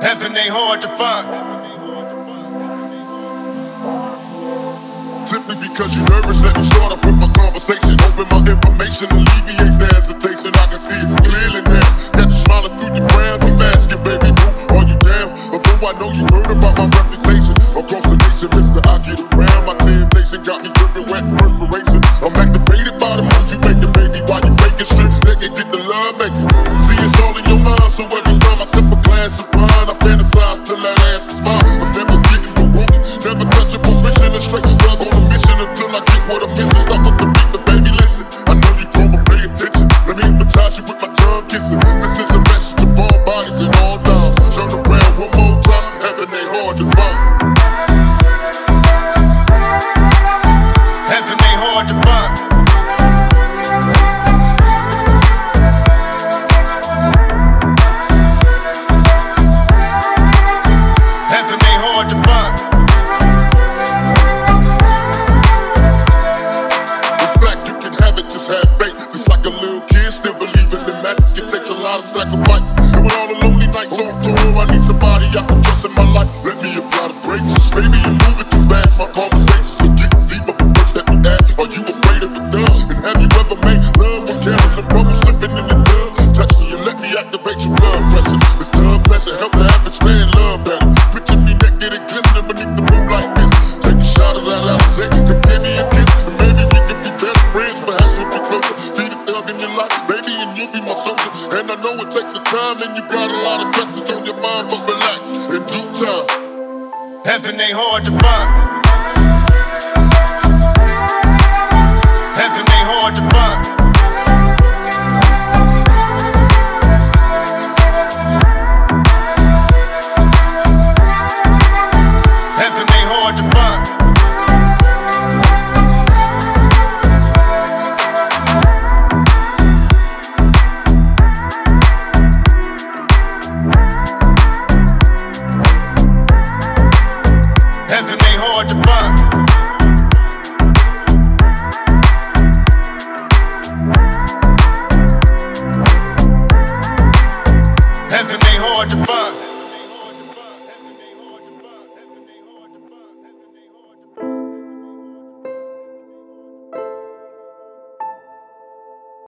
Heaven ain't hard to find. Simply because you're nervous, let me start off with my conversation. Open my information, alleviates the hesitation. I can see it clearly now. Got you smiling through your frown. I'm asking, baby, boo, are you down? Although I know you heard about my reputation across the nation, Mr. I get around. My temptation got me dripping wet perspiration. I'm activated by the moves you making, baby. While you making strip, nigga, get the love making. See, it's all in your mind, so every time I sip a glass of wine, I fantasize till that ass is mine. I'm never getting broken, never touch a position, and straight love on a mission until I get what I'm missing. Stop with the beat, but baby, listen. I know you grow, but pay attention. Let me hypnotize you with my tongue kissing. This is a message to all bodies and all dogs. Turn around one more time, heaven ain't hard to find. Heaven ain't hard to find. Heaven ain't hard to find. In fact, you can have it, just have faith. Just like a little kid, still believing in magic. It takes a lot of sacrifice. And with all the lonely nights on tour, I need somebody I can trust in my life. Let me apply the brakes. Baby, you're moving too fast. My conversations will get deeper, but first let me ask, are you afraid of the dove? And have you ever made love when cameras and bubbles slipping in the dove? Touch me and let me activate your blood pressure. This love pleasure help the average man love better. Picture me naked and glistening beneath the moonlight mist. Take a shot of that loud say, give me a kiss, and maybe we can be better friends. Perhaps we'll be closer. Be the thug in your life, baby, and you'll be my soldier. And I know it takes a time, and you got a lot of questions on your mind, but relax, in due time. Heaven ain't hard to find. Heaven ain't hard to find. Heaven ain't hard to find. Heaven ain't hard to find. Heaven ain't hard to find.